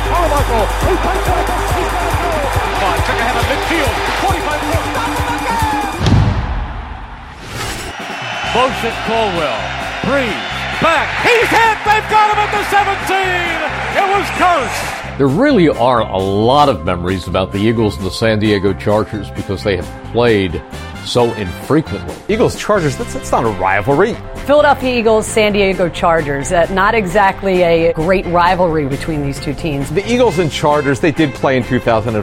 Carmichael, who takes it. He's got a goal. Took ahead of midfield. 45 yards. Motion Colwell. Breeze. Back. He's hit. They've got him at the 17. It was Kearse. There really are a lot of memories about the Eagles and the San Diego Chargers because they have played so infrequently. Eagles-Chargers, that's not a rivalry. Philadelphia Eagles, San Diego Chargers. Not exactly a great rivalry between these two teams. The Eagles and Chargers, they did play in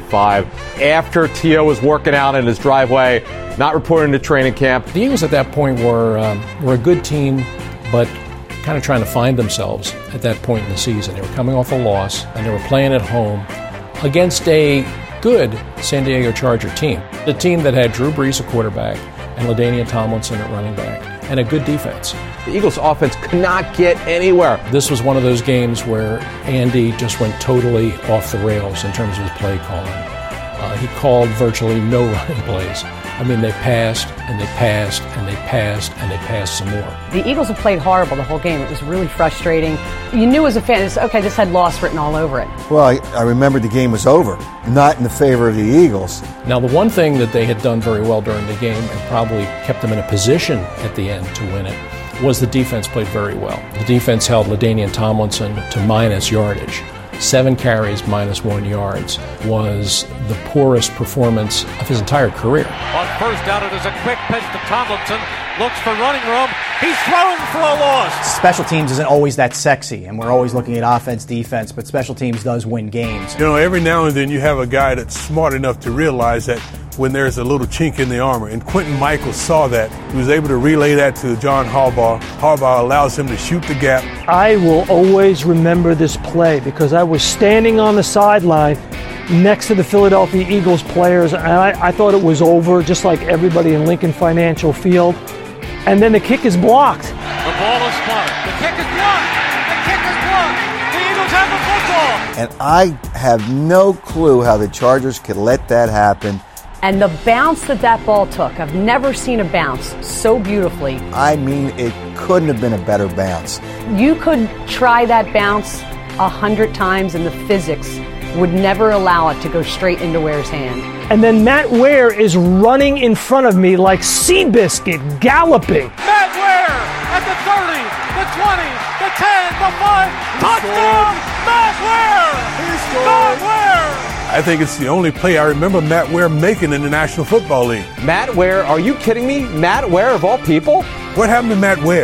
2005 after T.O. was working out in his driveway, not reporting to training camp. The Eagles at that point were a good team, but kind of trying to find themselves at that point in the season. They were coming off a loss, and they were playing at home against a good San Diego Charger team. The team that had Drew Brees, a quarterback, and LaDainian Tomlinson at running back, and a good defense. The Eagles' offense could not get anywhere. This was one of those games where Andy just went totally off the rails in terms of his play calling. He called virtually no running plays. I mean, they passed, and they passed, and they passed, and they passed some more. The Eagles have played horrible the whole game. It was really frustrating. You knew as a fan, this had loss written all over it. Well, I remembered the game was over, not in the favor of the Eagles. Now, the one thing that they had done very well during the game and probably kept them in a position at the end to win it was the defense played very well. The defense held LaDainian Tomlinson to minus yardage. 7 carries, -1 yards, was the poorest performance of his entire career. On first down, it is a quick pitch to Tomlinson. Looks for running room. He's thrown for a loss. Special teams isn't always that sexy, and we're always looking at offense, defense, but special teams does win games. You know, every now and then you have a guy that's smart enough to realize that when there's a little chink in the armor, and Quentin Michaels saw that. He was able to relay that to John Harbaugh. Harbaugh allows him to shoot the gap. I will always remember this play because I was standing on the sideline next to the Philadelphia Eagles players, and I thought it was over, just like everybody in Lincoln Financial Field. And then the kick is blocked. The ball is spotted. The kick is blocked. The kick is blocked. The Eagles have the football. And I have no clue how the Chargers could let that happen. And the bounce that ball took, I've never seen a bounce so beautifully. I mean, it couldn't have been a better bounce. You could try that bounce 100 times and the physics would never allow it to go straight into Ware's hand. And then Matt Ware is running in front of me like Seabiscuit, galloping. Matt Ware at the 30, the 20, the 10, the 5. Touchdown, Matt Ware! Matt Ware! I think it's the only play I remember Matt Ware making in the National Football League. Matt Ware, are you kidding me? Matt Ware of all people? What happened to Matt Ware?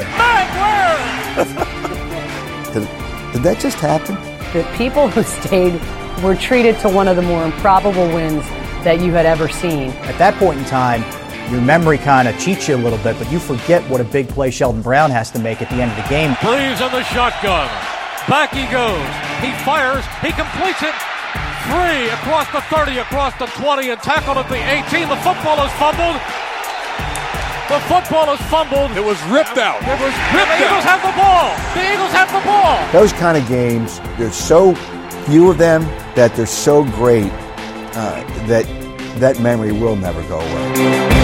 Matt Ware! Did that just happen? The people who stayed were treated to one of the more improbable wins that you had ever seen. At that point in time, your memory kind of cheats you a little bit, but you forget what a big play Sheldon Brown has to make at the end of the game. Breeze on the shotgun. Back he goes. He fires. He completes it. 3 across the 30, across the 20, and tackled at the 18. The football is fumbled. The football is fumbled. It was ripped out. It was ripped out. The Eagles have the ball. The Eagles have the ball. Those kind of games, there's so few of them that they're so great that memory will never go away.